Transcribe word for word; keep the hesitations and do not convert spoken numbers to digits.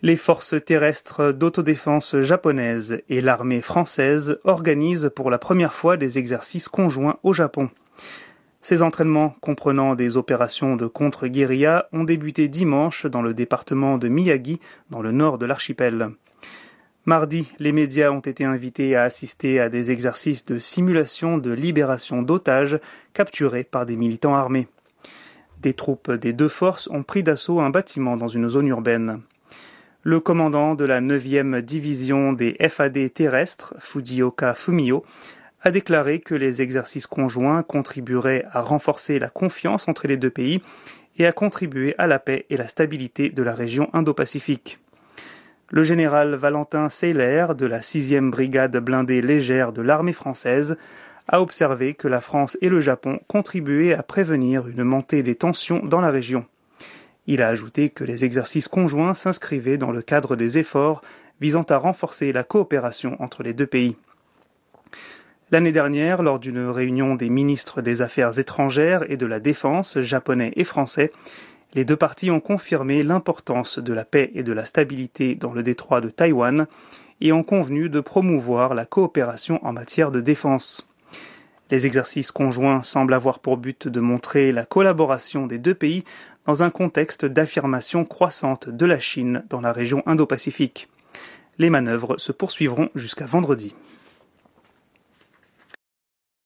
Les forces terrestres d'autodéfense japonaises et l'armée française organisent pour la première fois des exercices conjoints au Japon. Ces entraînements, comprenant des opérations de contre-guérilla, ont débuté dimanche dans le département de Miyagi, dans le nord de l'archipel. Mardi, les médias ont été invités à assister à des exercices de simulation de libération d'otages capturés par des militants armés. Des troupes des deux forces ont pris d'assaut un bâtiment dans une zone urbaine. Le commandant de la neuvième division des F A D terrestres, Fujioka Fumio, a déclaré que les exercices conjoints contribueraient à renforcer la confiance entre les deux pays et à contribuer à la paix et la stabilité de la région Indo-Pacifique. Le général Valentin Seyler, de la sixième brigade blindée légère de l'armée française, a observé que la France et le Japon contribuaient à prévenir une montée des tensions dans la région. Il a ajouté que les exercices conjoints s'inscrivaient dans le cadre des efforts visant à renforcer la coopération entre les deux pays. L'année dernière, lors d'une réunion des ministres des Affaires étrangères et de la Défense japonais et français, les deux parties ont confirmé l'importance de la paix et de la stabilité dans le détroit de Taïwan et ont convenu de promouvoir la coopération en matière de défense. Les exercices conjoints semblent avoir pour but de montrer la collaboration des deux pays dans un contexte d'affirmation croissante de la Chine dans la région Indo-Pacifique. Les manœuvres se poursuivront jusqu'à vendredi.